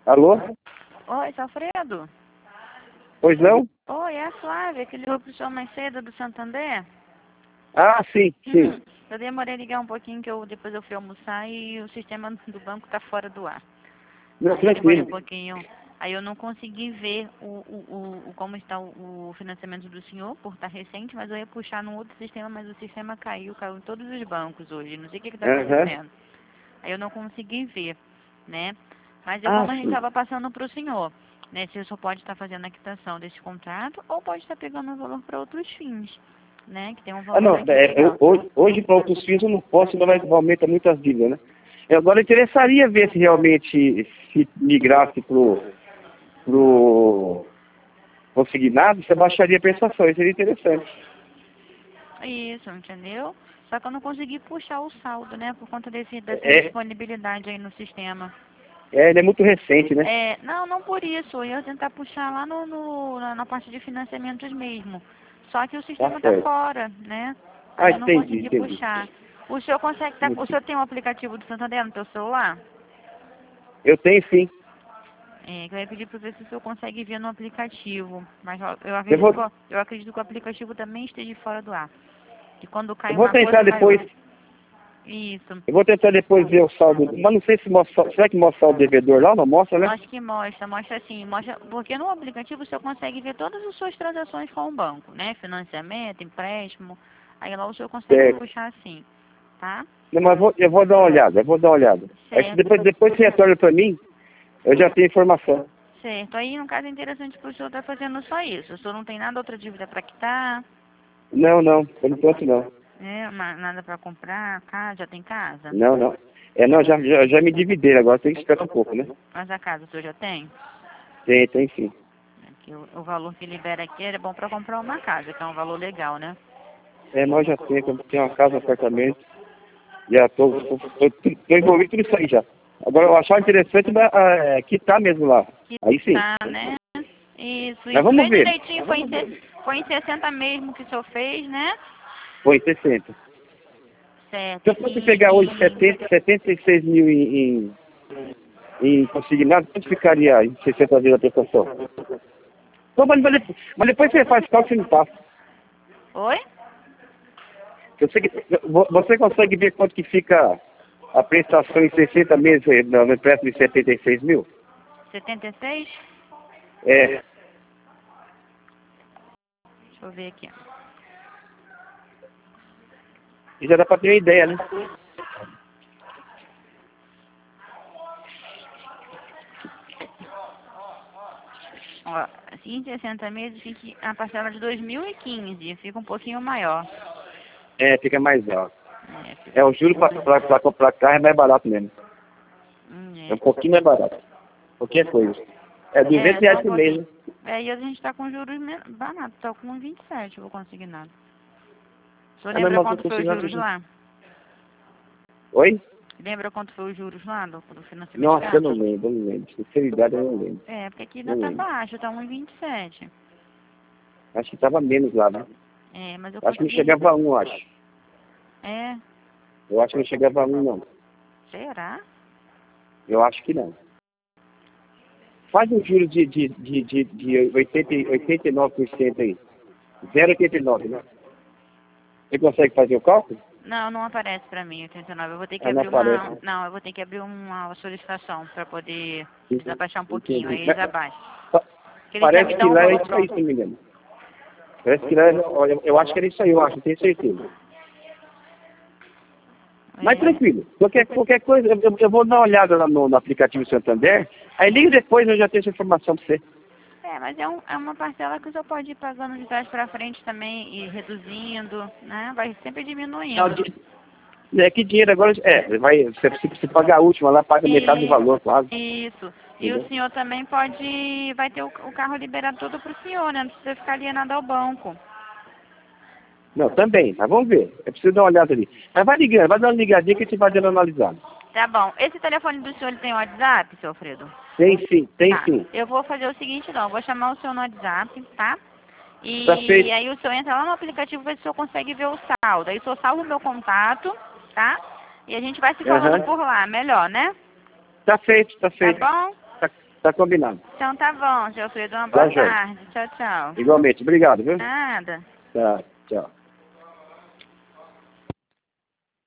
Alô? Oi, seu Alfredo? Pois não? Oi, é a Flávia, que ligou pro senhor mais cedo do Santander. Ah, sim, sim. Eu demorei a ligar um pouquinho, que depois eu fui almoçar e o sistema do banco tá fora do ar. Não, Aí eu demorei um tranquilo. pouquinho, aí eu não consegui ver como está o financiamento do senhor, por estar recente, mas eu ia puxar num outro sistema, mas o sistema caiu em todos os bancos hoje, não sei o que está Aham. acontecendo. Aí eu não consegui ver, né? Mas Ah, como a gente sim. estava passando para o senhor, né? Se o senhor pode estar fazendo a quitação desse contrato ou pode estar pegando um valor para outros fins, né? Que tem um Ah, valor não. aqui legal. Hoje para outros fins eu não posso, ainda mais aumenta muitas dívidas, né? Agora interessaria ver se realmente se migrasse pro consignado, você baixaria a prestação, isso seria interessante. Isso, entendeu? Só que eu não consegui puxar o saldo, né? Por conta dessa É, indisponibilidade aí no sistema. ele é muito recente, né? Não por isso. Eu ia tentar puxar lá na parte de financiamentos mesmo. Só que o Tá sistema tá certo. fora, né? Ah, Aí eu não entendi, consegui entendi. puxar. O senhor consegue o senhor tem um aplicativo do Santander no seu celular? Eu tenho sim. Que eu ia pedir para ver se o senhor consegue ver no aplicativo. Mas eu Eu acredito vou, eu acredito que o aplicativo também esteja fora do ar. Que quando eu cai vou uma coisa, tentar cai depois. outra. Isso. Eu vou tentar depois ver o saldo. Mas não sei se mostra. Será que mostra o devedor lá? Não mostra, né? Acho que mostra assim, porque no aplicativo o senhor consegue ver todas as suas transações com o banco, né? Financiamento, empréstimo, aí lá o senhor consegue Certo. puxar assim, tá? Não, mas eu vou dar uma olhada, eu vou dar uma olhada. Aí se Certo, depois você retorna para mim, eu já tenho informação. certo. Aí no caso é interessante que o senhor tá fazendo só isso, o senhor não tem nada outra dívida para quitar, Não, não, por enquanto não. né? Nada para comprar, casa, já tem casa? Não, não. Não, já me dividiram, agora tem que esperar um pouco, né? Mas a casa o senhor já tem? Tem sim. Que o valor que libera aqui é bom para comprar uma casa, que é um valor legal, né? Mas eu já tenho uma casa, um apartamento, já tô envolvido tudo isso aí já. Agora eu achava interessante quitar mesmo lá. Que Aí sim. tá, né? Isso, Mas isso. vamos Vê ver. direitinho, foi em 60 mesmo que o senhor fez, né? Foi 60. Se Certo. eu fosse pegar hoje 76 mil em consignado, quanto ficaria em 60 vezes a prestação? Então, mas depois você faz cálculo e me passa. Oi? Você consegue ver quanto que fica a prestação em 60 meses no empréstimo de 76 mil? 76? É, Deixa eu ver aqui. e já dá para ter uma ideia, né? Ó, assim, em 60 meses fica a parcela de 2015, fica um pouquinho maior. Fica mais alto. Fica... O juro para comprar carro é mais barato mesmo. É um pouquinho mais barato. Qualquer coisa. É 200 só reais um por mês, pouquinho. né? E a gente tá com juros baratos, tá com 27, eu vou conseguir nada. O senhor Mas lembra eu quanto foi os consigo juros lá? Oi? Lembra quanto foi os juros lá do financiamento de Nossa, eu não carro? lembro, eu não lembro. Sinceridade, eu não lembro. Porque aqui ainda Não tá lembro. baixo, tá 1,27. Acho que estava menos lá, né? Mas eu Acho que não consegui... chegava a 1, eu acho. É, Eu acho que não chegava a 1, não. será? Eu acho que não. Faz um juro de 89% aí. 0,89, né? Você consegue fazer o cálculo? Não, não aparece pra mim, 89. Eu vou ter que Não abrir aparece. Não, eu vou ter que abrir uma solicitação pra poder eles Entendi. abaixar um pouquinho, aí eles Mas, abaixam. pa- Porque eles já me parece que dão um lá é valor isso aí, se pronto. não me engano. Parece que lá, olha, eu acho que era isso aí, eu acho, não tenho certeza. Mas tranquilo, qualquer coisa, eu vou dar uma olhada lá no aplicativo Santander, aí liga depois, eu já tenho essa informação para você. Mas é uma parcela que o senhor pode ir pagando de trás pra frente também e reduzindo, né? Vai sempre diminuindo. Que dinheiro agora, você paga a última lá, paga metade do valor quase. Isso. E o Entendeu? senhor também vai ter o carro liberado todo pro senhor, né? Não precisa ficar alienado ao banco. Não, também, mas vamos ver. Eu preciso dar uma olhada ali. Mas vai ligando, vai dar uma ligadinha que a gente vai dando analisado. Tá bom. Esse telefone do senhor ele tem WhatsApp, seu Alfredo? Tem sim, tem Tá. sim. Eu vou fazer o seguinte, não. Eu vou chamar o senhor no WhatsApp, tá? Tá E feito. aí o senhor entra lá no aplicativo e vê se o senhor consegue ver o saldo. Aí o senhor salva o meu contato, tá? E a gente vai se falando Aham. por lá. Melhor, né? Tá feito, tá Tá feito. bom? Tá, Tá combinado. Então tá bom, Geofredo. Uma boa Tá, joia. tarde. Tchau, tchau. Igualmente. Obrigado, viu? Nada. Tá, tchau.